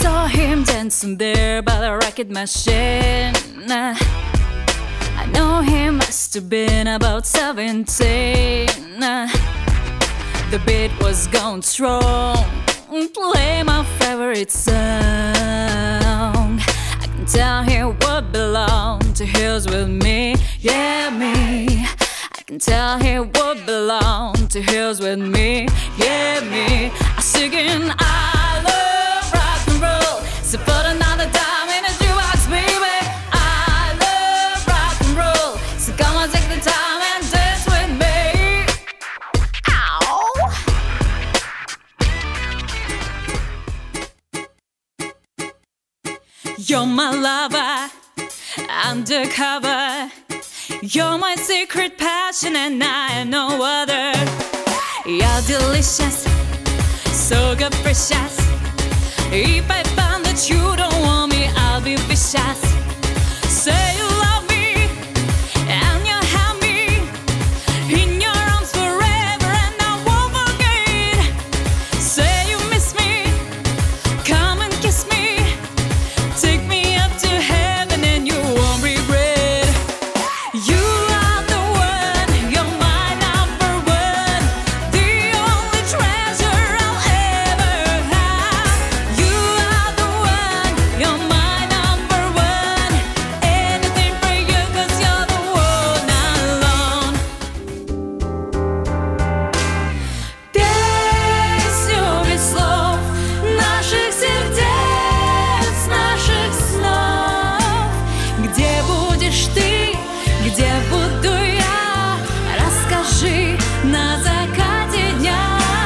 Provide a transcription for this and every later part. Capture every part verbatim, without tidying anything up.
saw him dancing there by the rocket machine. I know he must have been about seventeen. The beat was going strong. Play my favorite song. I can tell he would belong to Hills with me. Yeah, me. I can tell he would belong to Hills with me. Yeah, me. I'm singing I love rock and roll. So put another dime in a jukebox, baby. I love rock and roll. So come on, take the time and dance with me. Ow. You're my lover, undercover. You're my secret passion and I am no other. You're delicious, so capricious. If I find that you don't want me, I'll be vicious. Say you love me and you have me in your arms forever and I won't forget. Say you miss me, come and kiss me. Take me up to heaven and you won't regret. You are the one, you're my number one, the only treasure I'll ever have. You are the one, you're my number one, anything for you 'cause you're the one alone. Песню без слов наших сердец, наших снов. Где будешь ты, где буду я? Расскажи на закате дня.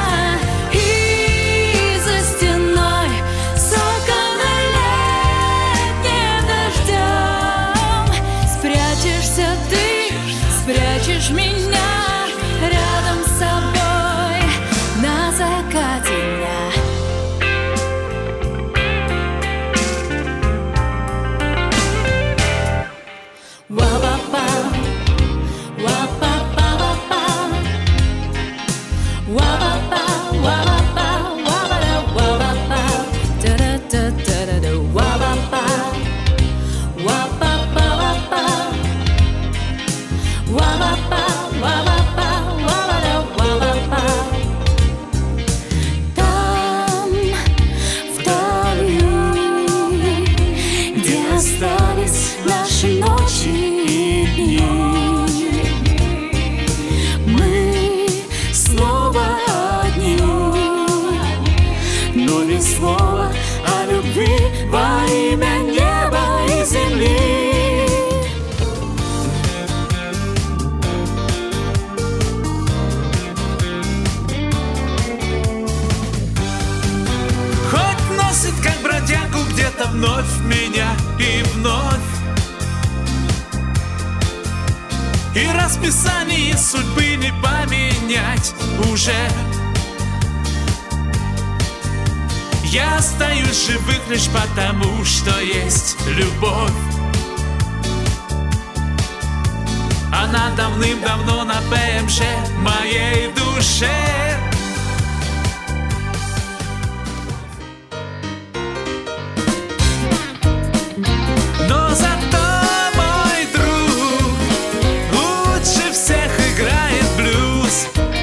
И за стеной сокололетним дождем спрячешься ты, спрячешь меня рядом с собой на закате дня. Wa-ba-ba, wa-ba-ba-ba-ba. Wa-ba-ba, wa-ba-ba, wa-ba-da, wa-ba-ba. Da-da-da-da-da-da. Wa-ba-ba, wa-ba-ba-ba-ba. Wa-ba-ba, wa-ba-ba, wa-ba-da, wa-ba-ba. Там, вдали, где остались наши ночи и дни, мы снова одни, но без слова о любви во имя неба и земли. Хоть носит, как бродягу, где-то вновь меня и вновь. И расписание судьбы не поменять уже. Я остаюсь в живых лишь потому, что есть любовь. Она давным-давно на ПМЖ моей душе. Но зато мой друг лучше всех играет блюз.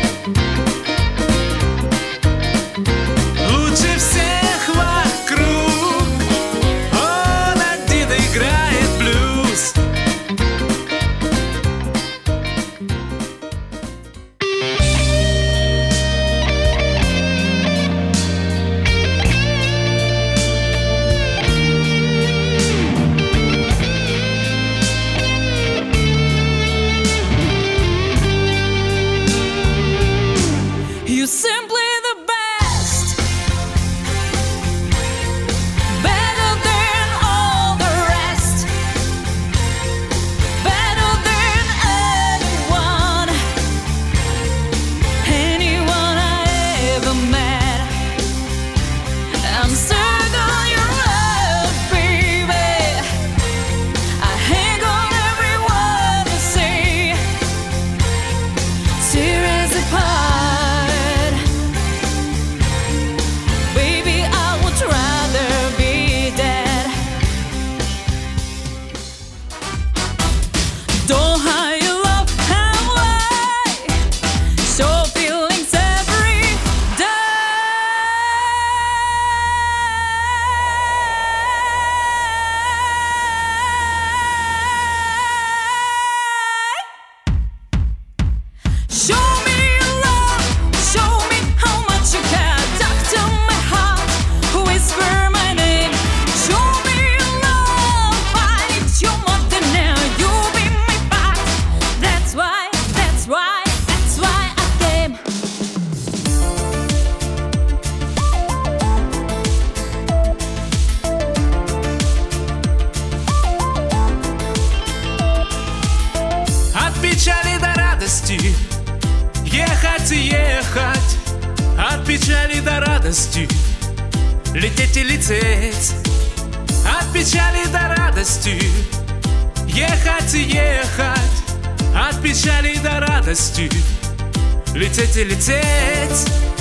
Лучше всех вокруг он один играет блюз. You simply the best, better than all the rest, better than anyone, anyone I ever met. I'm stuck on your love, baby. I hang on every word you say. Tear us apart. Baby, I would rather be печали до радости лететь и лететь, от печали до радости ехать и ехать, от печали до радости лететь и лететь.